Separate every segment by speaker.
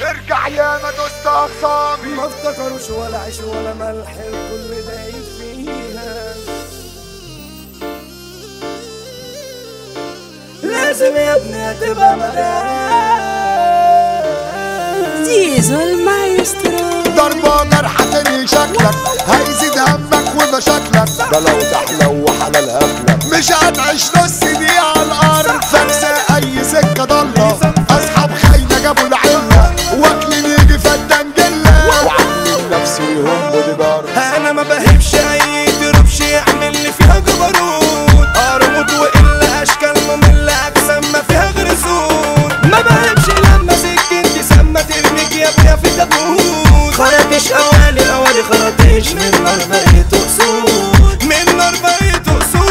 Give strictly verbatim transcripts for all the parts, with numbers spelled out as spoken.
Speaker 1: ارجع يا ما دوست اخصامي.
Speaker 2: ما افتكروش ولا عيش ولا ملح الكل دايب فيها. لازم يا ابني هتبقى ملاك
Speaker 3: زيزو المايسترو.
Speaker 1: ضربة جرحة تاني شكلك هيزيد همك ومشاكلك، ده لو تحلو وحلال هبلك مش هتعيش نص دقيقة على الأرض. فاكسة أي سكة ضلة أصحاب خاينة جابوا العلة، واكلين يجي فدان جلة وعاملين نفسيهم بودي جارد.
Speaker 2: انا ما بهبش اي تروبش يعمل لي فيها جبروت، اربط والا اشكال مملة اجسام ما فيها غير سود. ما بهبش لما سكنتي سما ترميك يا ابني في تابوت. خرطش اوالي اوالي خرطش من نار بقيت اسود، من نار بقيت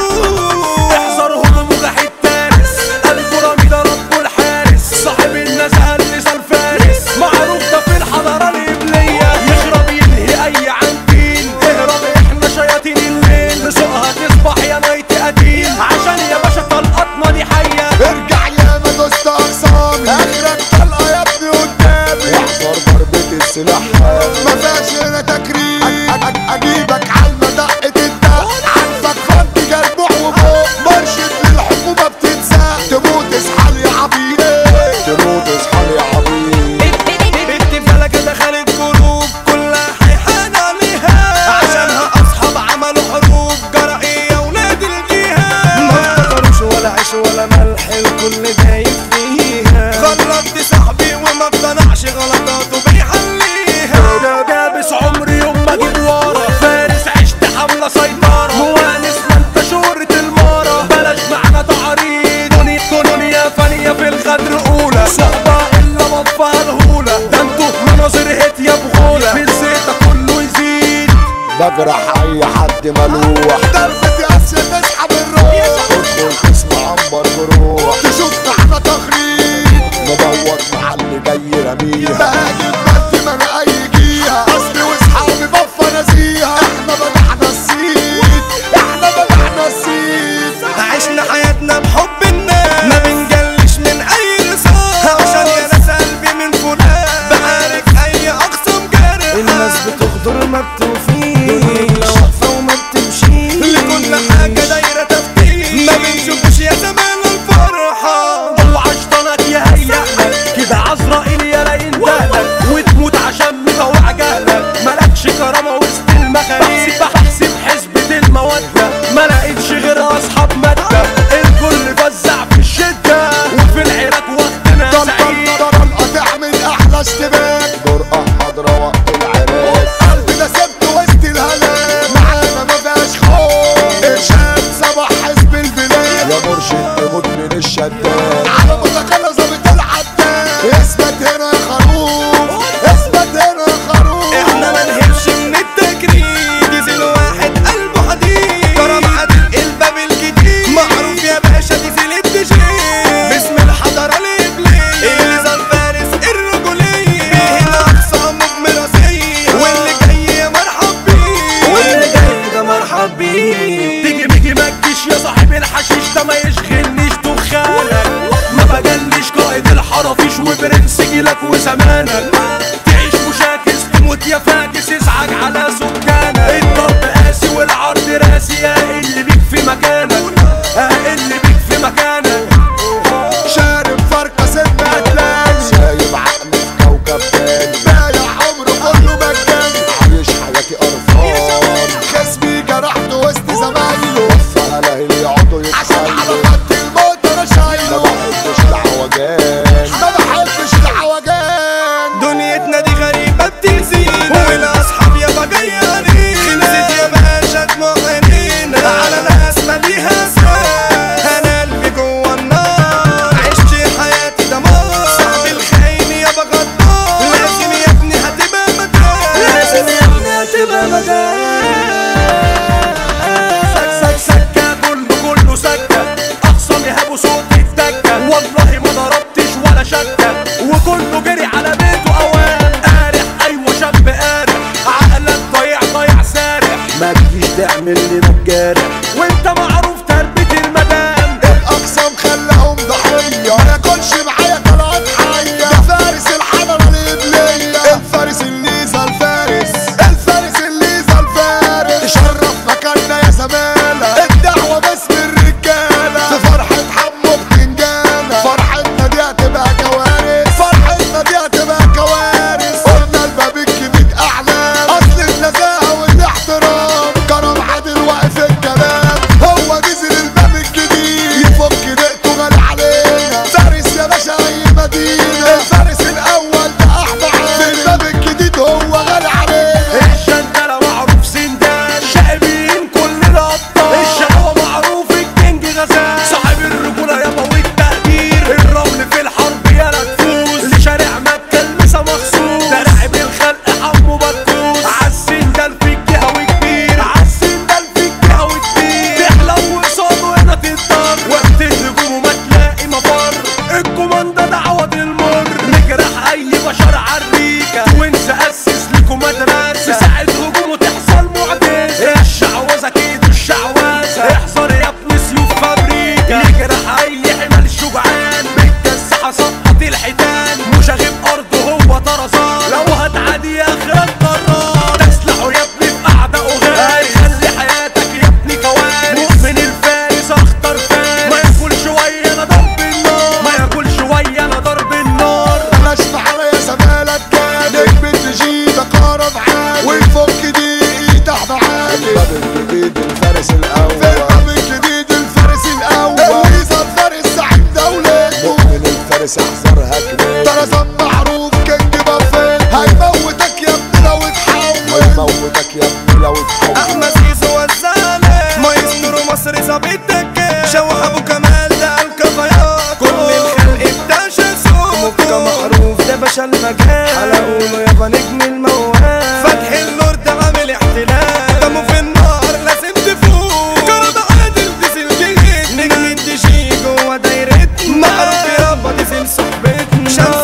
Speaker 2: اسود. احذرهم مجاح التارس الكرامي ده رب الحارس، صاحب النزهة النسا الفارس معروف ده في الحضارة الإبلية. يخرب ينهي أي عنتين، اهرب احنا شياطين الليل، نسوقها تصبح يا ميت قتيل عشان يا باشا طلقتنا دي حية.
Speaker 1: ارجع يا ما دوست أخصامي، آخرك طلقة يا ابني قدامي، واحذر ضربة السلاح ما فيهاش هنا تكريم. أجيبك عالمة دقة الدق، عارفك خد جربوع وفوق، مرشد للحكومة بتتزق، تموت اصحى يا عبيد، تموت اصحى يا عبيد.
Speaker 2: بنت فلكة دخلت جروب كلها حيحان عليها، عشانها أصحاب عملوا حروب جرائية ولاد الجهاد. ما افتكروش ولا عيش ولا ملح الكل دايب فيها. غلطت صاحبي وما اقتنعش غلطاته بيحليها. ده دابس عمري يوم ما اجيب ورا، فارس عشت حملة سيطرة، موانس ما انت شهرة المارة. بلاش معنا تعريض، دنيا دنيا فانية في الغدر أولى، صحبة إلا مطفى الهولة. ده انتوا مناظر هيت يا بغولة، من زيتك كله يزيد.
Speaker 1: بجرح اي حد ملوح، ضربة اسيا تسحب الروح، تدخل تسمع عنبر جروح، تشوف احنا تخريج مبوط مع اللي جاي رميها. بهاجم بنت ما انا اي جيها، اصلي واصحابي بفا ناسيها. احنا بدعنا السيد، احنا بدعنا السيد.
Speaker 2: عشنا حياتنا بحب الناس، ما بنجلش من اي رصاص، عشان يا ناس قلبي من فلان بعارك اي اقسام جارح. الناس بتغدر ما بتوفيش، واقفة وما بتمشيش، لكل حاجة دايرة تفكير. ما بنشوفش يا زمان الفرحة، اوعى شطانك يهيألك كده عزرائيل يا لاين دهلك، وتموت عشان مطوع جهلك. ملكش كرامة وسط المخاريج، بحسب حسبة المودة، ما لقيتش غير اصحاب مادة. الكل فزع في الشدة وفي العراك وقتنا سعيد.
Speaker 1: طلقة تعمل احلى اشتباك، جرأة حضرة وقت العراك، قلبي ده سبت وسط الهلاك، معانا ما فيهاش خوف. ارشاد صباح حزب البلاد، يا مرشد تموت من الشداد، على متقلة ظابط العداد. اثبت هنا يا خروف، اثبت هنا يا خروف.
Speaker 2: احنا ما نهبش من التجريد، ديزل واحد قلبه حديد، كرم عادل الباب الجديد، معروف يا باشا ديزل التجريد. باسم الحضارة الإبلية، إليزا الفارس الرجولية، بيهنا أقسامه بمراسية، واللي جاي يا مرحب بيه، واللي جاي ده مرحب بيه. تيجي بيجي ما تجيش يا صاحب الحشيش، ده ما يشغلنيش دخانك، ما بجلش قائد الحرافيش وبرنس جيلك وزمانك. تعيش مشاكس تموت يا فاكس، ازعج على سكانك. الضرب قاسي والعرض راسي، يا اللي بيك في مكانك، يا اللي بيك في مكانك.
Speaker 1: شارب فرقة سن أتلان، سايب عقلي في كوكب تاني، بايع عمره كله مجاني، عايش حياتي قرفان. خصمي جرحته وسط زمايله، وفى الاهل يقعدوا يتحايلوا، عشان على خط الموت انا شايله. ما بحبش العوجان، ما بحبش العوجان. فارس احذرها كبير.
Speaker 2: طرزان معروف كينج بافيل، هيموتك يا ابني لو اتحول،
Speaker 1: هيموتك يا ابني لو اتحول.
Speaker 2: احمد زيزو والزعلان مايسترو مصر ظابط دكان، شوح ابو كمال ده الكفايات، كل الخلق اكتشف سوق مكة معروف ده باشا المجال، حلقوله يابا نجم الموال، فتح النور ده عامل احتلال، دمه في النار لازم تفوق، كرة عادل ديزل جيت، نجم الدي جي جوا دايرتنا، معروف يابا ديزل صحبتنا،